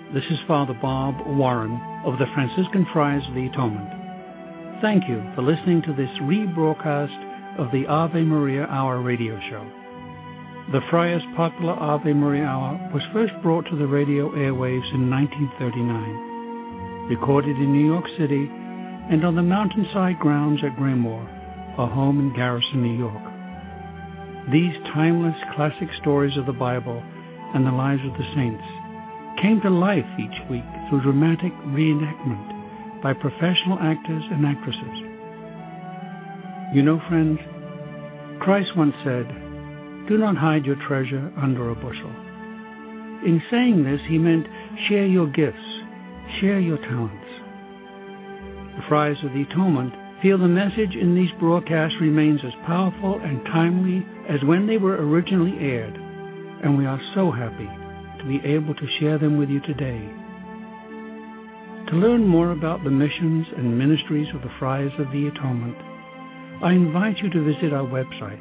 This is Father Bob Warren of the Franciscan Friars of the Atonement. Thank you for listening to this rebroadcast of the Ave Maria Hour radio show. The Friars' popular Ave Maria Hour was first brought to the radio airwaves in 1939, recorded in New York City and on the mountainside grounds at Graymoor, our home in Garrison, New York. These timeless classic stories of the Bible and the lives of the saints came to life each week through dramatic reenactment by professional actors and actresses. You know, friends, Christ once said, "Do not hide your treasure under a bushel." In saying this, he meant share your gifts, share your talents. The Friars of the Atonement feel the message in these broadcasts remains as powerful and timely as when they were originally aired, and we are so happy to be able to share them with you today. To learn more about the missions and ministries of the Friars of the Atonement, I invite you to visit our website,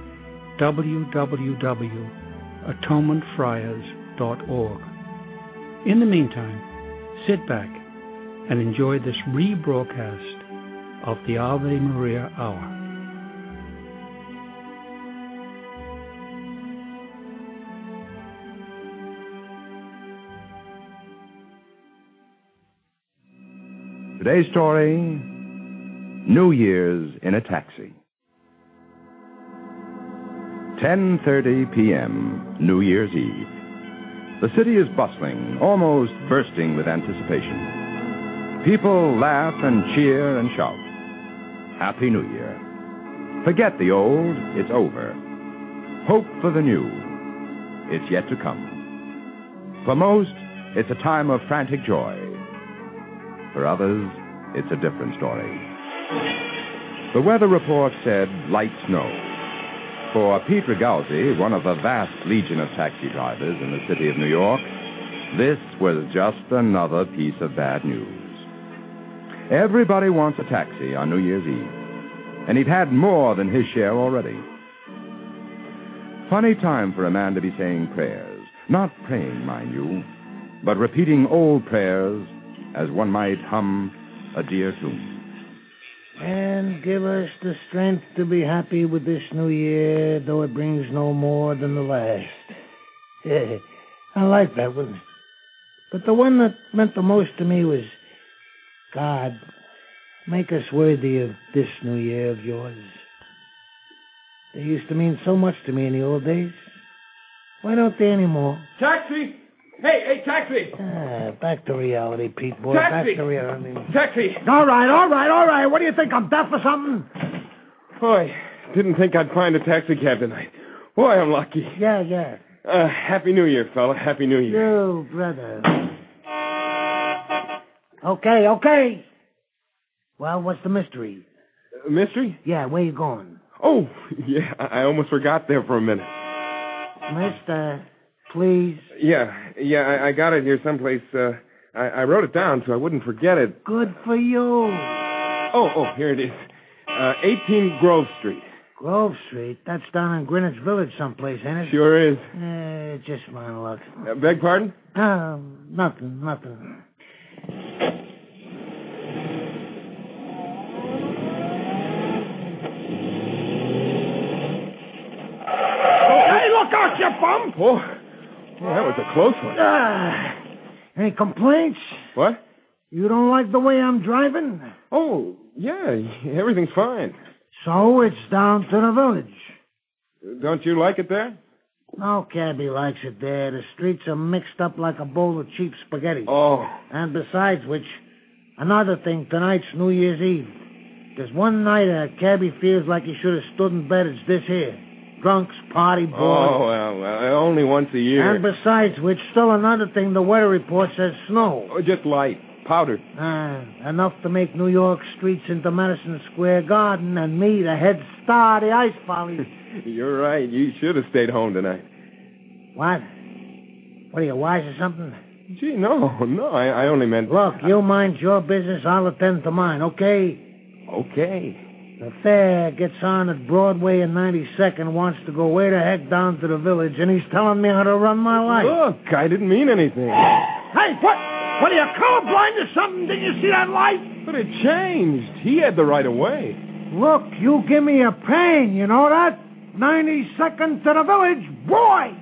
www.atonementfriars.org. In the meantime, sit back and enjoy this rebroadcast of the Ave Maria Hour. Today's story, New Year's in a Taxi. 10:30 p.m., New Year's Eve. The city is bustling, almost bursting with anticipation. People laugh and cheer and shout. Happy New Year. Forget the old, it's over. Hope for the new, it's yet to come. For most, it's a time of frantic joy. For others, it's a different story. The weather report said light snow. For Pete Regalzi, one of the vast legion of taxi drivers in the city of New York, this was just another piece of bad news. Everybody wants a taxi on New Year's Eve, and he'd had more than his share already. Funny time for a man to be saying prayers. Not praying, mind you, but repeating old prayers as one might hum a dear tune. And give us the strength to be happy with this new year, though it brings no more than the last. I like that one. But the one that meant the most to me was, God, make us worthy of this new year of yours. They used to mean so much to me in the old days. Why don't they anymore? Taxi! Hey, taxi! Back to reality, Pete, boy. Taxi! Back to reality. Taxi! All right. What do you think? I'm deaf or something? Boy, didn't think I'd find a taxi cab tonight. Boy, I'm lucky. Yeah. Happy New Year, fella. Happy New Year. You, brother. Okay. Well, what's the mystery? Mystery? Yeah, where you going? Oh, yeah, I almost forgot there for a minute. Mister, please. Yeah, I got it here someplace. I wrote it down so I wouldn't forget it. Good for you. Oh, here it is. 18 Grove Street. Grove Street? That's down in Greenwich Village someplace, ain't it? Sure is. Just my luck. Beg pardon? Nothing. Hey, look out, you bum! Oh, that was a close one. Any complaints? What? You don't like the way I'm driving? Oh, yeah, everything's fine. So it's down to the village. Don't you like it there? No cabbie likes it there. The streets are mixed up like a bowl of cheap spaghetti. Oh. And besides which, another thing, tonight's New Year's Eve. There's one night a cabbie feels like he should have stood in bed. It's this here. Drunks, party, boys. Oh, well, only once a year. And besides which, still another thing, the weather report says snow. Oh, just light. Powdered. Enough to make New York streets into Madison Square Garden and me the head star of the ice folly. You're right. You should have stayed home tonight. What? What are you, wise or something? Gee, no. I only meant... Look, you mind your business, I'll attend to mine, okay? Okay. The fair gets on at Broadway and 92nd, wants to go way the heck down to the village, and he's telling me how to run my life. Look, I didn't mean anything. Hey, what? What are you, colorblind or something? Didn't you see that light? But it changed. He had the right of way. Look, you give me a pain, you know that? 90 seconds to the village, boy!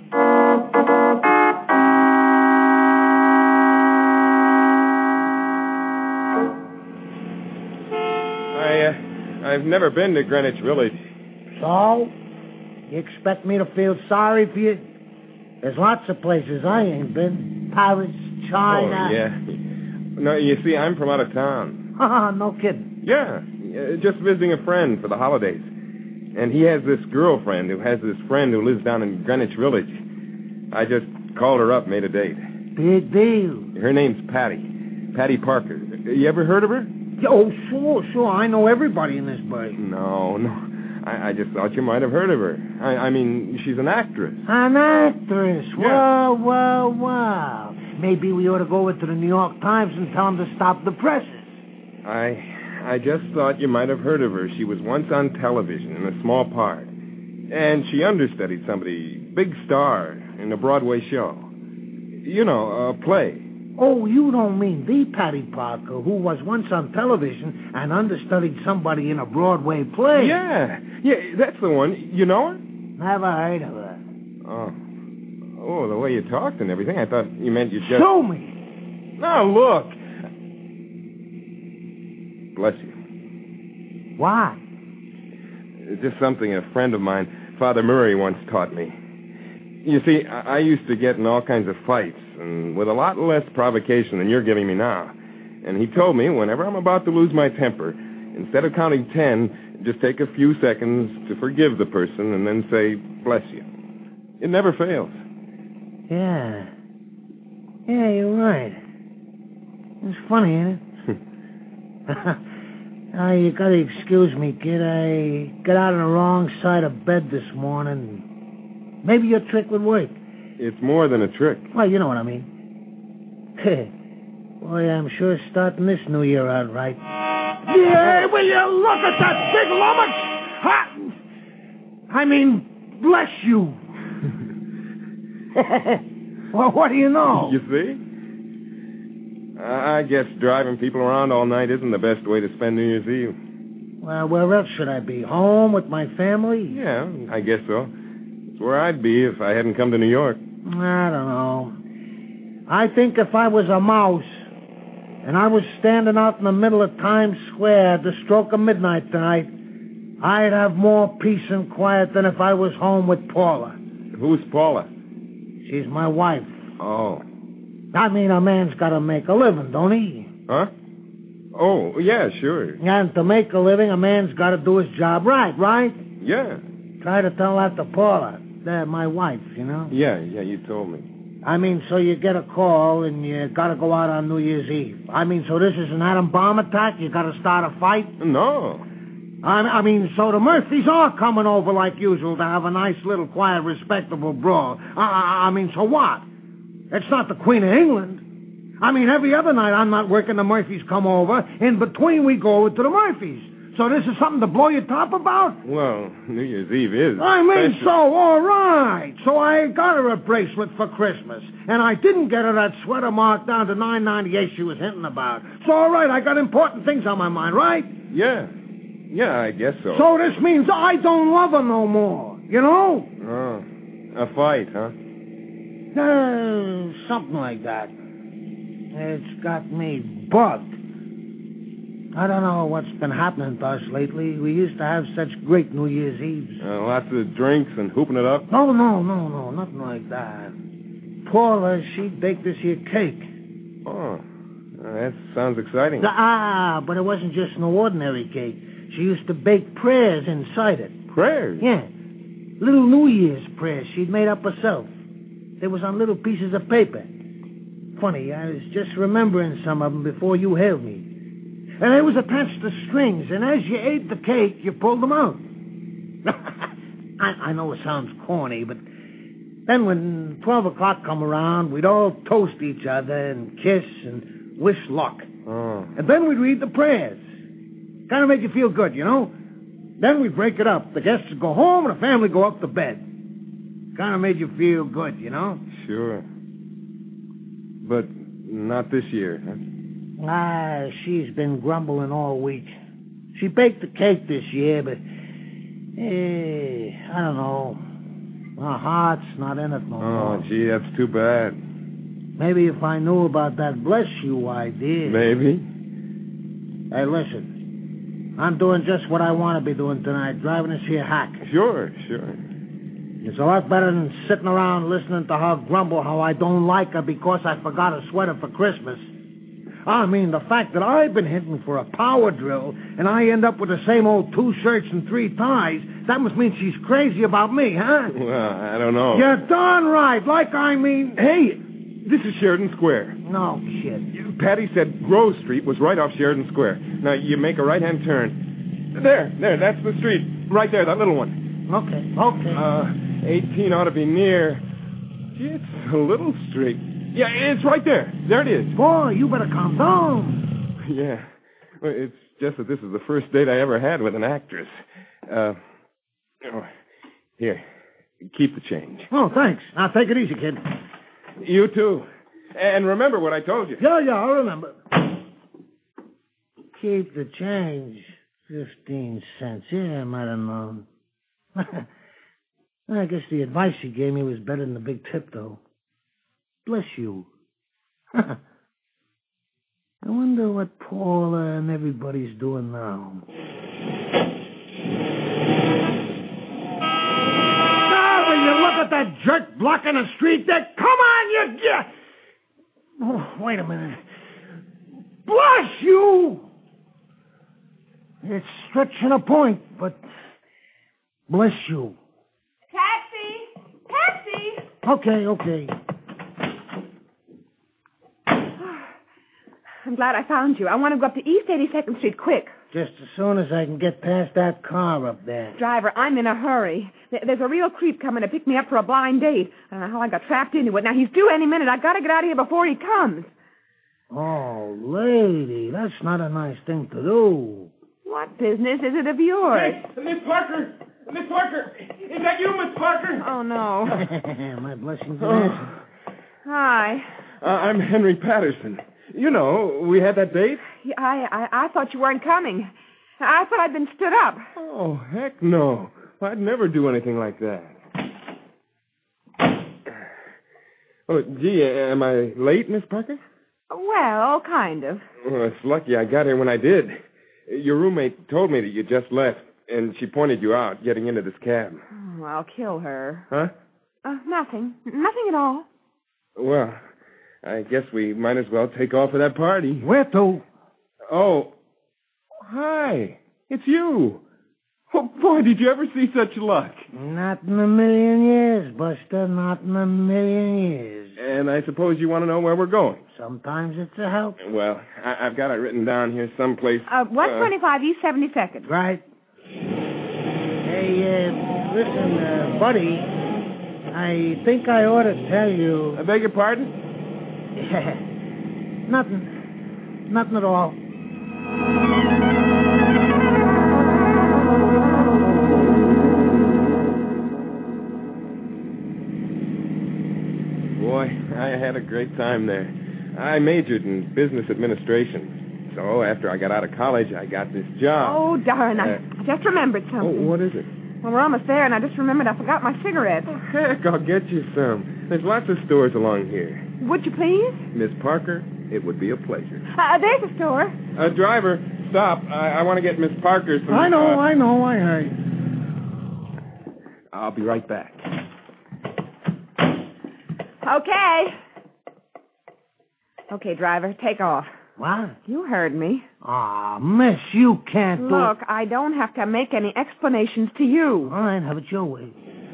I've never been to Greenwich Village. So? You expect me to feel sorry for you? There's lots of places I ain't been. Paris, China. Oh, yeah. No, you see, I'm from out of town. No kidding. Yeah, just visiting a friend for the holidays. And he has this girlfriend who has this friend who lives down in Greenwich Village. I just called her up, made a date. Big deal. Her name's Patty. Patty Parker. You ever heard of her? Oh, sure. I know everybody in this place. No. I just thought you might have heard of her. I mean, she's an actress. An actress? Yeah. Well. Maybe we ought to go over to the New York Times and tell them to stop the presses. I just thought you might have heard of her. She was once on television in a small part. And she understudied somebody, big star, in a Broadway show. You know, a play. Oh, you don't mean the Patty Parker who was once on television and understudied somebody in a Broadway play? Yeah, that's the one. You know her? Never heard of her. Oh, the way you talked and everything, I thought you meant you just... Show me! Now, look. Bless you. Why? It's just something a friend of mine, Father Murray, once taught me. You see, I used to get in all kinds of fights, and with a lot less provocation than you're giving me now. And he told me, whenever I'm about to lose my temper, instead of counting 10, just take a few seconds to forgive the person and then say, bless you. It never fails. Yeah, you're right. It's funny, ain't it? You gotta excuse me, kid. I got out on the wrong side of bed this morning. Maybe your trick would work. It's more than a trick. Well, you know what I mean. Boy, I'm sure starting this new year out right. Yeah, will you look at that big lummox? I mean, bless you. Well, what do you know? You see? I guess driving people around all night isn't the best way to spend New Year's Eve. Well, where else should I be? Home with my family? Yeah, I guess so. It's where I'd be if I hadn't come to New York. I don't know. I think if I was a mouse and I was standing out in the middle of Times Square at the stroke of midnight tonight, I'd have more peace and quiet than if I was home with Paula. Who's Paula? She's my wife. Oh. I mean, a man's got to make a living, don't he? Huh? Oh, yeah, sure. And to make a living, a man's got to do his job right? Yeah. Try to tell that to Paula. My wife, you know? Yeah, you told me. I mean, so you get a call and you got to go out on New Year's Eve. I mean, so this is an atom bomb attack? You got to start a fight? No. I mean, so the Murphys are coming over like usual to have a nice little quiet, respectable brawl. I mean, so what? It's not the Queen of England. I mean, every other night I'm not working, the Murphys come over. In between, we go over to the Murphys. So this is something to blow your top about? Well, New Year's Eve is I mean, special. so, all right. So I got her a bracelet for Christmas. And I didn't get her that sweater marked down to $9.98 she was hinting about. So, all right, I got important things on my mind, right? Yeah, I guess so. So this means I don't love her no more, you know? Oh, a fight, huh? Something like that. It's got me bugged. I don't know what's been happening to us lately. We used to have such great New Year's Eves. Lots of drinks and hooping it up? No, nothing like that. Paula, she baked this here cake. Oh, that sounds exciting. But it wasn't just no ordinary cake. She used to bake prayers inside it. Prayers? Yeah. Little New Year's prayers she'd made up herself. They was on little pieces of paper. Funny, I was just remembering some of them before you hailed me. And they was attached to strings, and as you ate the cake, you pulled them out. I know it sounds corny, but then when 12 o'clock come around, we'd all toast each other and kiss and wish luck. Oh. And then we'd read the prayers. Kind of make you feel good, you know? Then we'd break it up. The guests would go home and the family go up to bed. Kind of made you feel good, you know? Sure. But Not this year. Huh? She's been grumbling all week. She baked the cake this year, but, I don't know. Her heart's not in it no more. Oh, gee, that's too bad. Maybe if I knew about that bless you idea. Maybe. Hey, listen. I'm doing just what I want to be doing tonight, driving this here hack. Sure. It's a lot better than sitting around listening to her grumble how I don't like her because I forgot a sweater for Christmas. I mean, the fact that I've been hitting for a power drill and I end up with the same old 2 shirts and 3 ties, that must mean she's crazy about me, huh? Well, I don't know. You're darn right. Hey, this is Sheridan Square. No shit. Patty said Grove Street was right off Sheridan Square. Now, you make a right-hand turn. There, that's the street. Right there, that little one. Okay. 18 ought to be near. Gee, it's a little street. Yeah, it's right there. There it is. Boy, you better calm down. Yeah. Well, it's just that this is the first date I ever had with an actress. Here, keep the change. Oh, thanks. Now, take it easy, kid. You too. And remember what I told you. Yeah, I'll remember. Keep the change. 15 cents. Yeah, I might have known. I guess the advice he gave me was better than the big tip, though. Bless you. I wonder what Paula and everybody's doing now. Now, will you look at that jerk blocking the street there? Come on, you... Oh, wait a minute. Bless you! It's stretching a point, but... Bless you. Taxi! Okay. I'm glad I found you. I want to go up to East 82nd Street quick. Just as soon as I can get past that car up there. Driver, I'm in a hurry. There's a real creep coming to pick me up for a blind date. I don't know how I got trapped into it. Now, he's due any minute. I've got to get out of here before he comes. Oh, lady, that's not a nice thing to do. What business is it of yours? Hey, Miss Parker! Miss Parker! Is that you, Miss Parker? Oh, no. My blessings and answers. Hi. I'm Henry Patterson. You know, we had that date? Yeah, I thought you weren't coming. I thought I'd been stood up. Oh, heck no. I'd never do anything like that. Oh, gee, am I late, Miss Parker? Well, kind of. Well, it's lucky I got here when I did. Your roommate told me that you just left, and she pointed you out getting into this cab. Oh, I'll kill her. Huh? Nothing. Nothing at all. Well, I guess we might as well take off for that party. Where to? Oh, hi. It's you. Oh, boy, did you ever see such luck? Not in a million years, Buster. Not in a million years. And I suppose you want to know where we're going? Sometimes it's a help. Well, I've got it written down here someplace. 125 East 72nd. Right. Hey, listen, buddy. I think I ought to tell you... I beg your pardon? Nothing at all. Boy, I had a great time there. I majored in business administration. So after I got out of college, I got this job. Oh, darn. I just remembered something. Oh, what is it? Well, we're almost there, and I just remembered I forgot my cigarettes. Oh, heck, I'll get you some. There's lots of stores along here. Would you please? Miss Parker, it would be a pleasure. There's a store. Driver, stop. I want to get Miss Parker some... I know, I heard. I'll be right back. Okay, driver, take off. What? You heard me. Miss, you can't do... Look, I don't have to make any explanations to you. All right, have it your way.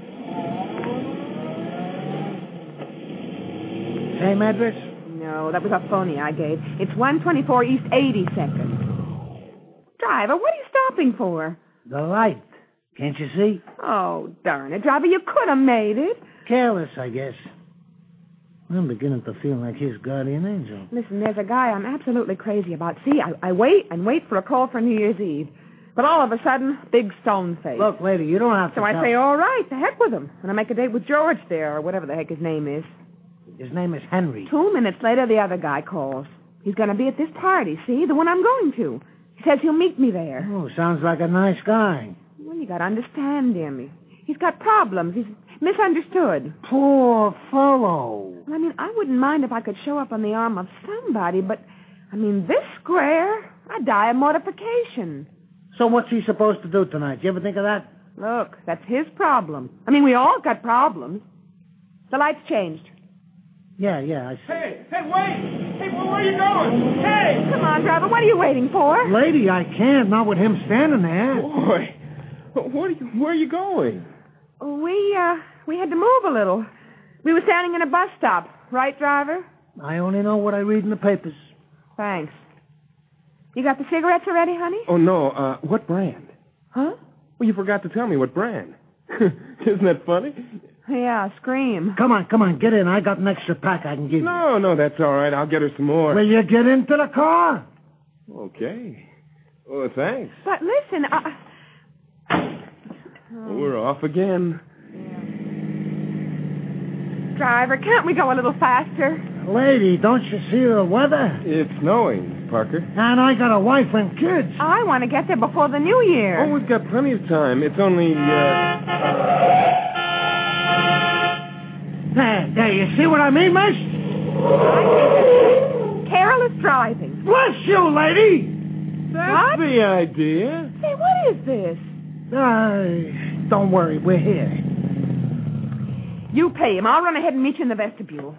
Same address? No, that was a phony I gave. It's 124 East 82nd. Driver, what are you stopping for? The light. Can't you see? Oh, darn it, driver, you could have made it. Careless, I guess. I'm beginning to feel like his guardian angel. Listen, there's a guy I'm absolutely crazy about. See, I wait and wait for a call for New Year's Eve. But all of a sudden, big stone face. Look, lady, you don't have to... So I say, all right, the heck with him. And I make a date with George there, or whatever the heck his name is. His name is Henry. 2 minutes later, the other guy calls. He's going to be at this party, see? The one I'm going to. He says he'll meet me there. Oh, sounds like a nice guy. Well, you got to understand him. He's got problems. He's misunderstood. Poor fellow. I mean, I wouldn't mind if I could show up on the arm of somebody, but, I mean, this square, I'd die of mortification. So what's he supposed to do tonight? You ever think of that? Look, that's his problem. I mean, we all got problems. The lights changed. Yeah, I see. Hey, wait! Hey, where are you going? Hey! Come on, driver. What are you waiting for? Lady, I can't. Not with him standing there. Boy, where are you going? We had to move a little. We were standing in a bus stop. Right, driver? I only know what I read in the papers. Thanks. You got the cigarettes already, honey? Oh, no. What brand? Huh? Well, you forgot to tell me what brand. Isn't that funny? Yeah, Scream. Come on, get in. I got an extra pack I can give you. No, that's all right. I'll get her some more. Will you get into the car? Okay. Oh, thanks. But listen, We're off again. Driver, can't we go a little faster? Lady, don't you see the weather? It's snowing, Parker. And I got a wife and kids. I want to get there before the New Year. Oh, we've got plenty of time. It's only, There, you see what I mean, miss? Careless driving. Bless you, lady! That's the idea. Say, what is this? Don't worry, we're here. You pay him. I'll run ahead and meet you in the vestibule.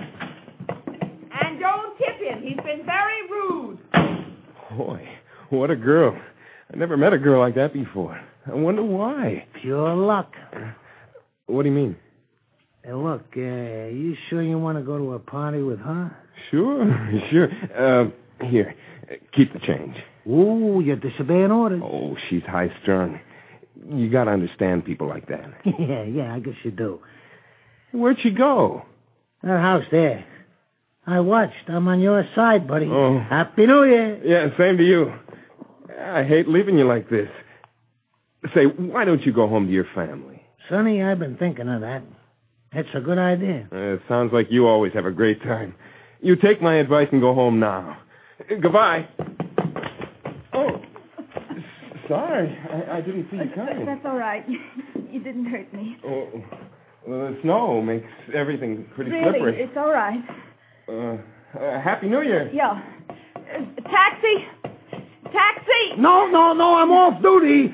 And don't tip him. He's been very rude. Boy, what a girl. I never met a girl like that before. I wonder why. Pure luck. What do you mean? Hey, look, you sure you want to go to a party with her? Sure. Here, keep the change. Ooh, you're disobeying orders. Oh, she's high-strung. You got to understand people like that. Yeah, I guess you do. Where'd she go? That house there. I watched. I'm on your side, buddy. Oh. Happy New Year. Yeah, same to you. I hate leaving you like this. Say, why don't you go home to your family? Sonny, I've been thinking of that. That's a good idea. It sounds like you always have a great time. You take my advice and go home now. Goodbye. Oh, sorry. I didn't see you coming. That's all right. You didn't hurt me. Oh, well, the snow makes everything pretty Really, slippery. it's all right. Happy New Year. Yeah. Taxi! No, I'm off duty.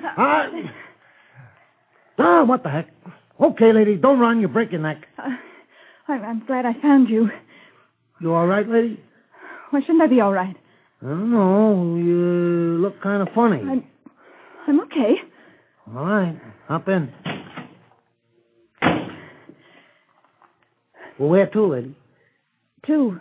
What the heck? Okay, lady, don't run. You break your neck. I'm glad I found you. You all right, lady? Why shouldn't I be all right? I don't know. You look kind of funny. I'm okay. All right, hop in. Well, where to, lady? To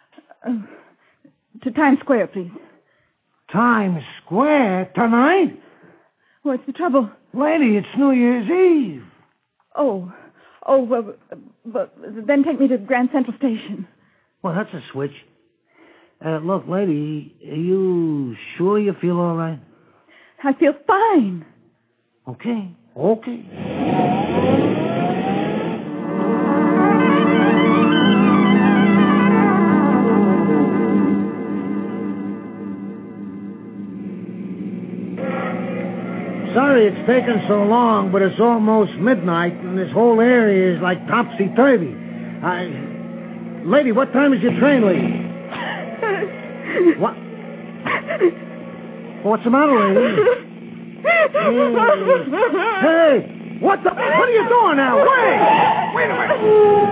Times Square, please. Times Square tonight? What's the trouble? Lady, it's New Year's Eve. Oh, well, then take me to Grand Central Station. Well, that's a switch. Look, lady, are you sure you feel all right? I feel fine. Okay. Sorry it's taken so long, but it's almost midnight, and this whole area is like topsy-turvy. Lady, what time is your train, lady? What? What's the matter, lady? Hey, what are you doing now? Wait a minute.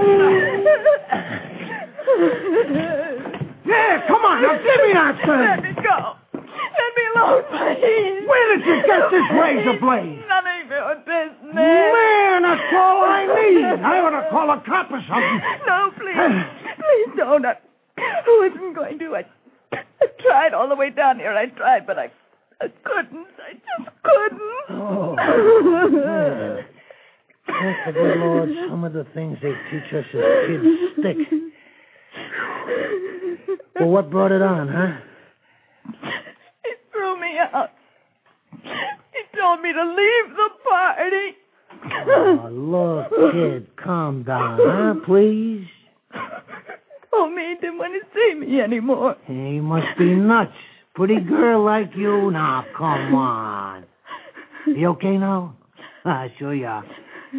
Yeah, come on, now give me that thing. Let me go. Let me alone, please. Where did you get this razor blade? None of your business. Man, that's all I need. I ought to call a cop or something. No, please. Please don't. I wasn't going to. I tried all the way down here. I tried, but I couldn't. I just couldn't. Oh. Thank the good Lord, some of the things they teach us as kids stick. Well, what brought it on, huh? He threw me out. He told me to leave the party. Oh, look, kid, calm down, huh, please? me. Didn't want to see me anymore. He must be nuts. Pretty girl like you. Now, come on. You okay now? Sure you are.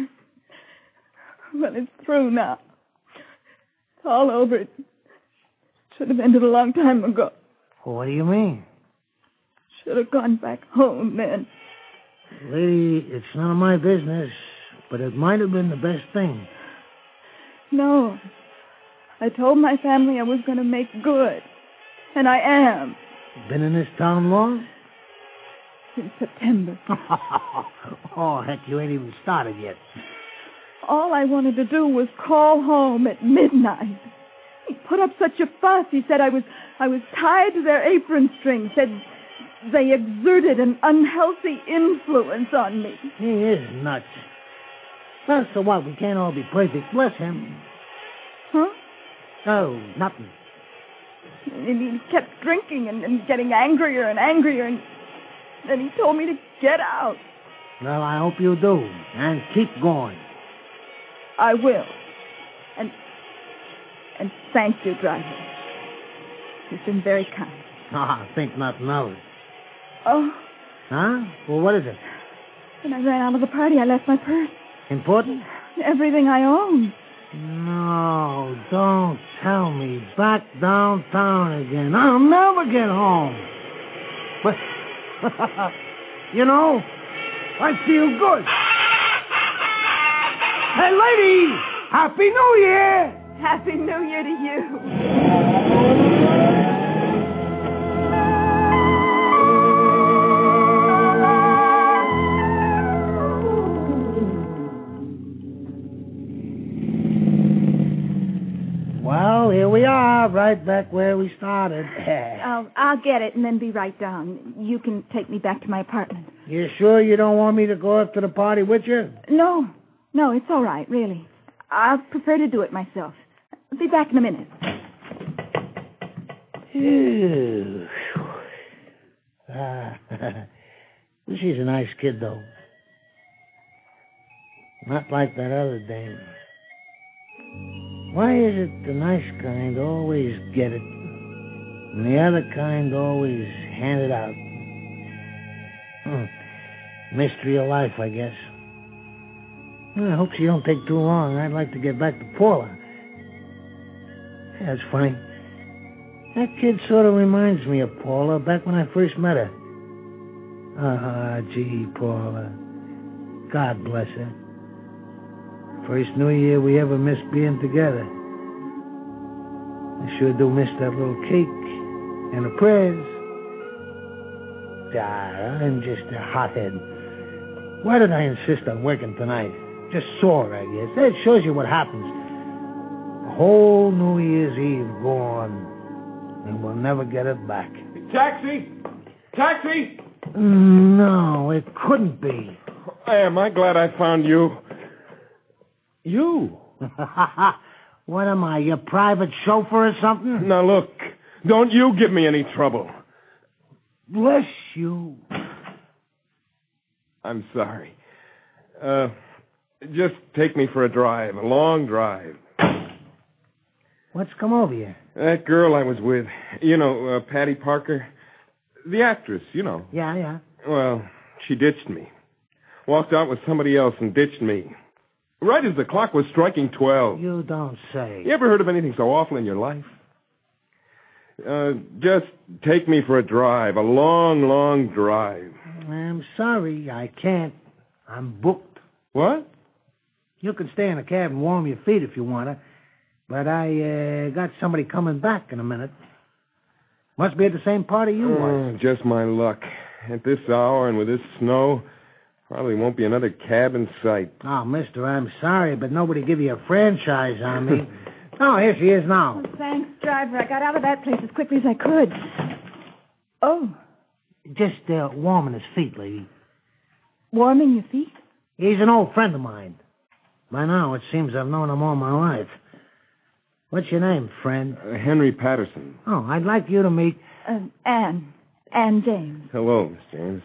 Well, it's through now. It's all over. It should have ended a long time ago. What do you mean? Should have gone back home then. Lady, it's none of my business, but it might have been the best thing. No. I told my family I was going to make good. And I am. Been in this town long? Since September. Oh, heck, you ain't even started yet. All I wanted to do was call home at midnight. He put up such a fuss. He said I was tied to their apron string. Said they exerted an unhealthy influence on me. He is nuts. Well, so what? We can't all be perfect. Bless him. Huh? Oh, nothing. And he kept drinking and getting angrier and angrier, and then he told me to get out. Well, I hope you do. And keep going. I will. And thank you, driver. You've been very kind. I think nothing of it. Oh. Huh? Well, what is it? When I ran out of the party, I left my purse. Important? Everything I own. No, don't tell me. Back downtown again. I'll never get home. But, you know, I feel good. Hey, lady! Happy New Year! Happy New Year to you. Well, here we are, right back where we started. I'll get it and then be right down. You can take me back to my apartment. You sure you don't want me to go up to the party with you? No, it's all right, really. I'll prefer to do it myself. I'll be back in a minute. Ew. She's a nice kid, though. Not like that other dame. Why is it the nice kind always get it, and the other kind always hand it out? Mystery of life, I guess. Well, I hope she don't take too long. I'd like to get back to Paula. That's funny. That kid sort of reminds me of Paula back when I first met her. Gee, Paula. God bless her. First New Year we ever missed being together. I sure do miss that little cake and the prayers. I'm just a hothead. Why did I insist on working tonight? Just sore, I guess. That shows you what happens. A whole New Year's Eve gone, and we'll never get it back. Taxi! Taxi! No, it couldn't be. Am I glad I found you? You? What am I, your private chauffeur or something? Now, look, don't you give me any trouble. Bless you. I'm sorry. Just take me for a drive, a long drive. What's come over you? That girl I was with, you know, Patty Parker, the actress, you know. Yeah. Well, she ditched me. Walked out with somebody else and ditched me. Right as the clock was striking 12. You don't say. You ever heard of anything so awful in your life? Just take me for a drive, a long, long drive. I'm sorry, I can't. I'm booked. What? You can stay in a cab and warm your feet if you want to, but I got somebody coming back in a minute. Must be at the same party you was. Just my luck. At this hour and with this snow, probably won't be another cab in sight. Oh, mister, I'm sorry, but nobody give you a franchise on me. Oh, here she is now. Oh, thanks, driver. I got out of that place as quickly as I could. Oh. Just warming his feet, lady. Warming your feet? He's an old friend of mine. By now, it seems I've known him all my life. What's your name, friend? Henry Patterson. Oh, I'd like you to meet... Ann. Ann James. Hello, Miss James.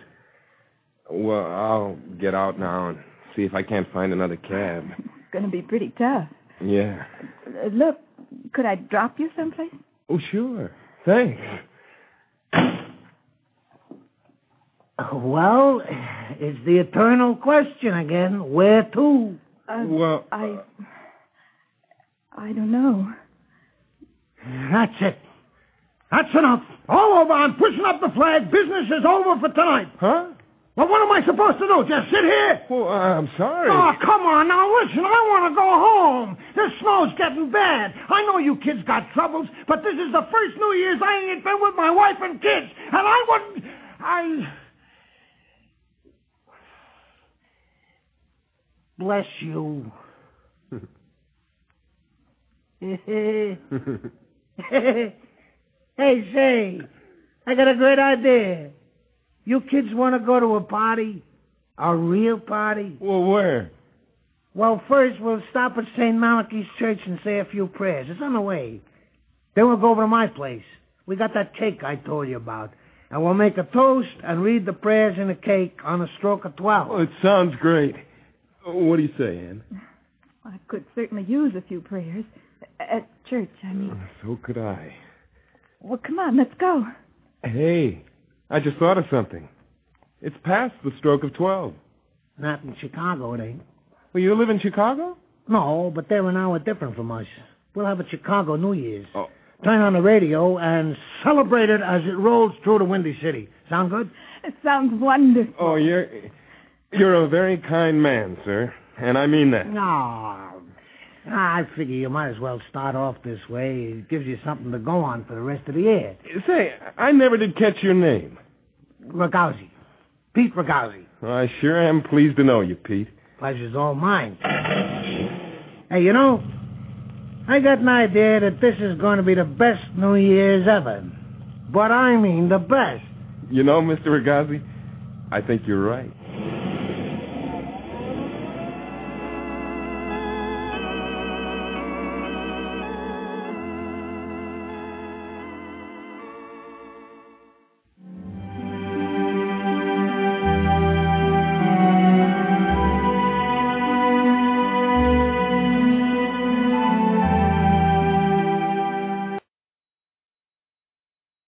Well, I'll get out now and see if I can't find another cab. It's going to be pretty tough. Yeah. Look, could I drop you someplace? Oh, sure. Thanks. Well, it's the eternal question again. Where to? Well... I don't know. That's it. That's enough. All over. I'm pushing up the flag. Business is over for tonight. Huh? Well, what am I supposed to do? Just sit here? Well, I'm sorry. Oh, come on. Now, listen. I want to go home. This snow's getting bad. I know you kids got troubles, but this is the first New Year's I ain't been with my wife and kids. And I wouldn't... Bless you. Hey, say, I got a great idea. You kids want to go to a party? A real party? Well, where? Well, first we'll stop at St. Malachi's Church and say a few prayers. It's on the way. Then we'll go over to my place. We got that cake I told you about. And we'll make a toast and read the prayers in the cake on a stroke of 12. Well, it sounds great. What do you say, Ann? I could certainly use a few prayers. At church, I mean. So could I. Well, come on, let's go. Hey, I just thought of something. It's past the stroke of 12. Not in Chicago, it ain't. Well, you live in Chicago? No, but they're an hour different from us. We'll have a Chicago New Year's. Oh. Turn on the radio and celebrate it as it rolls through the Windy City. Sound good? It sounds wonderful. Oh, you're a very kind man, sir. And I mean that. No. I figure you might as well start off this way. It gives you something to go on for the rest of the year. Say, I never did catch your name. Ragazzi. Pete Ragazzi. I sure am pleased to know you, Pete. Pleasure's all mine. Hey, you know, I got an idea that this is going to be the best New Year's ever. But I mean the best. You know, Mr. Ragazzi, I think you're right.